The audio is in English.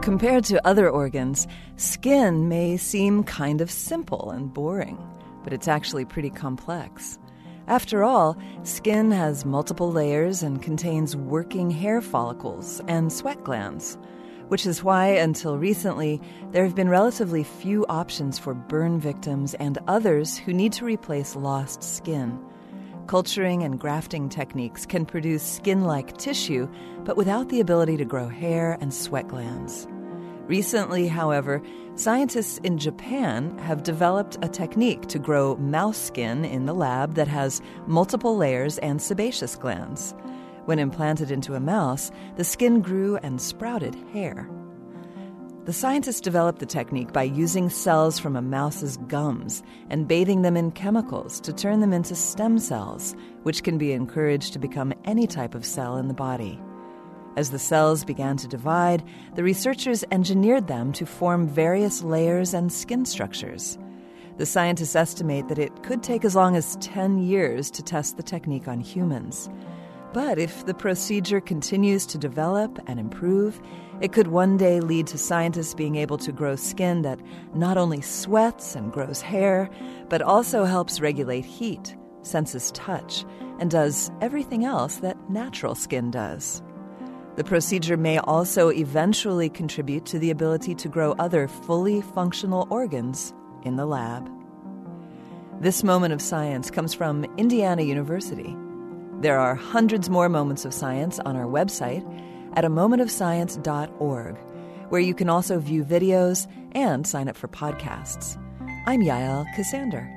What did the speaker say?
Compared to other organs, skin may seem kind of simple and boring, but it's actually pretty complex. After all, skin has multiple layers and contains working hair follicles and sweat glands, which is why, until recently, there have been relatively few options for burn victims and others who need to replace lost skin. Culturing and grafting techniques can produce skin-like tissue, but without the ability to grow hair and sweat glands. Recently, however, scientists in Japan have developed a technique to grow mouse skin in the lab that has multiple layers and sebaceous glands. When implanted into a mouse, the skin grew and sprouted hair. The scientists developed the technique by using cells from a mouse's gums and bathing them in chemicals to turn them into stem cells, which can be encouraged to become any type of cell in the body. As the cells began to divide, the researchers engineered them to form various layers and skin structures. The scientists estimate that it could take as long as 10 years to test the technique on humans. But if the procedure continues to develop and improve, it could one day lead to scientists being able to grow skin that not only sweats and grows hair, but also helps regulate heat, senses touch, and does everything else that natural skin does. The procedure may also eventually contribute to the ability to grow other fully functional organs in the lab. This moment of science comes from Indiana University. There are hundreds more moments of science on our website at amomentofscience.org, where you can also view videos and sign up for podcasts. I'm Yael Ksander.